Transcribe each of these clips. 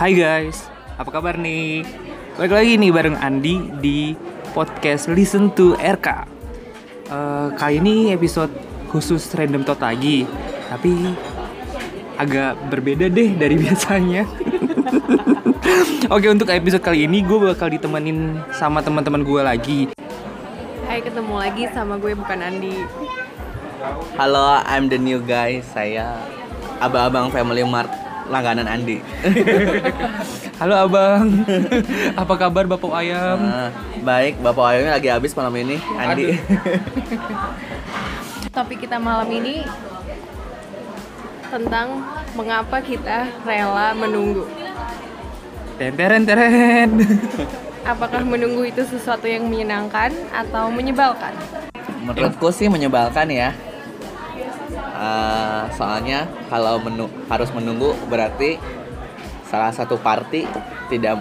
Hai guys, apa kabar nih? Balik lagi nih bareng Andi di podcast Listen to RK. Kali ini episode khusus Random Thought lagi, tapi agak berbeda deh dari biasanya. Oke, untuk episode kali ini gue bakal ditemenin sama teman-teman gue lagi. Hai, ketemu lagi sama gue, bukan Andi. Halo, I'm the new guy. Saya abang-abang Family Mart langganan Andi. Halo abang, apa kabar Bapak Ayam? Baik, Bapak Ayamnya lagi habis malam ini, Andi. Topik kita malam ini tentang mengapa kita rela menunggu. Teren. Apakah menunggu itu sesuatu yang menyenangkan atau menyebalkan? Menurutku sih menyebalkan ya. Soalnya kalau harus menunggu berarti salah satu party tidak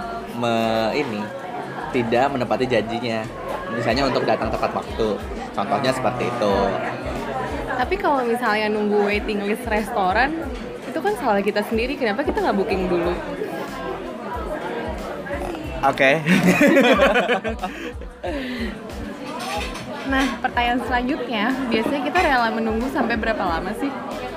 menepati janjinya. Misalnya untuk datang tepat waktu. Contohnya seperti itu. Tapi kalau misalnya nunggu waiting list restoran, itu kan salah kita sendiri. Kenapa kita nggak booking dulu? Oke. Nah, pertanyaan selanjutnya, biasanya kita rela menunggu sampai berapa lama sih?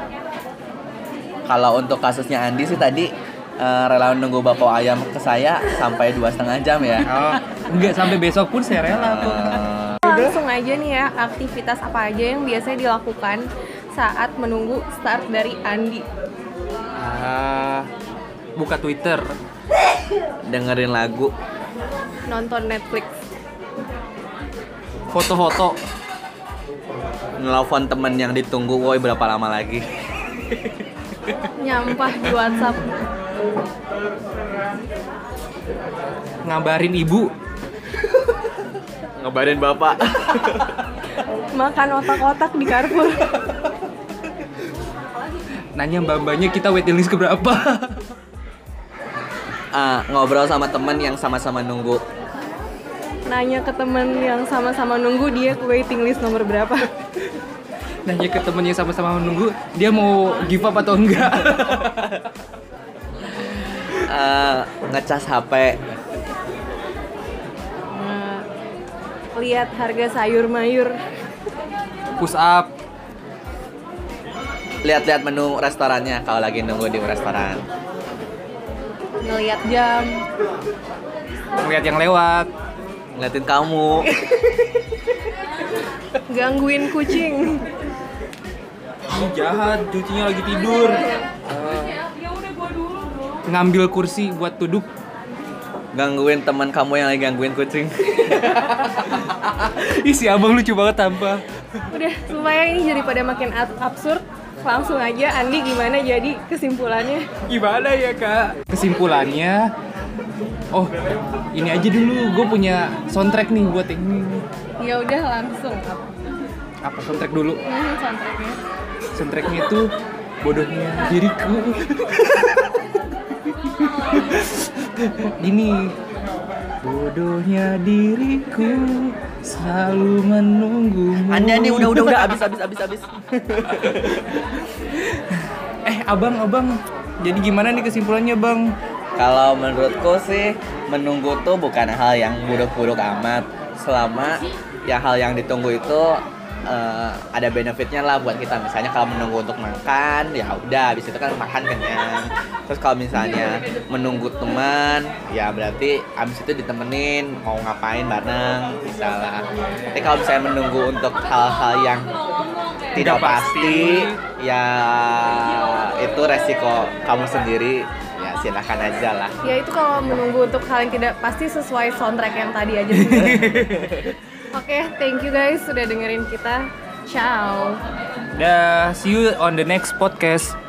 Kalau untuk kasusnya Andi sih tadi rela menunggu Bapak Ayam ke saya sampai 2,5 jam ya. Oh, enggak, sampai besok pun saya rela kok. Langsung aja nih ya, aktivitas apa aja yang biasanya dilakukan saat menunggu start dari Andi? Buka Twitter, Dengerin lagu, Nonton Netflix, foto-foto, nelfon temen yang ditunggu, woi berapa lama lagi? nyampah di WhatsApp, ngabarin ibu, Ngabarin bapak. makan otak-otak di Carrefour. nanya mbak-mbaknya kita waiting list keberapa. Ngobrol sama temen yang sama-sama nunggu. Nanya ke temen yang sama-sama nunggu dia ke waiting list nomor berapa. Nanya ke temennya sama-sama menunggu dia mau give up atau enggak. Ngecas HP. Lihat harga sayur mayur. Push up, Lihat-lihat menu restorannya kalau lagi nunggu di restoran. Ngelihat jam. ngeliat yang lewat. Ngeliatin kamu. Gangguin kucing. Ih, jahat, cucinya lagi tidur. Ngambil kursi buat duduk. Gangguin teman kamu yang lagi gangguin kucing. Ih, si abang lucu banget tanpa. Udah, supaya ini daripada makin absurd, langsung aja Andi gimana jadi kesimpulannya? Gimana ya kak? Kesimpulannya, oh ini aja dulu, gue punya soundtrack nih buat ini. Ya udah langsung Apa soundtrack dulu? soundtracknya. Soundtracknya itu bodohnya diriku. Ini bodohnya diriku selalu menunggumu. Andi udah habis. Abang, jadi gimana nih kesimpulannya bang? Kalau menurutku sih menunggu tuh bukan hal yang buruk-buruk amat. Selama ya hal yang ditunggu itu ada benefitnya lah buat kita. Misalnya kalau menunggu untuk makan, ya udah habis itu kan makan kenyang. Terus kalau misalnya menunggu teman, ya berarti habis itu ditemenin mau ngapain bareng misalnya. Tapi kalau misalnya menunggu untuk hal-hal yang tidak pasti, ya itu resiko kamu sendiri. Ya silakan aja lah. Ya itu kalau menunggu untuk hal yang tidak pasti sesuai soundtrack yang tadi aja. Oke, thank you guys sudah dengerin kita. Ciao. See you on the next podcast.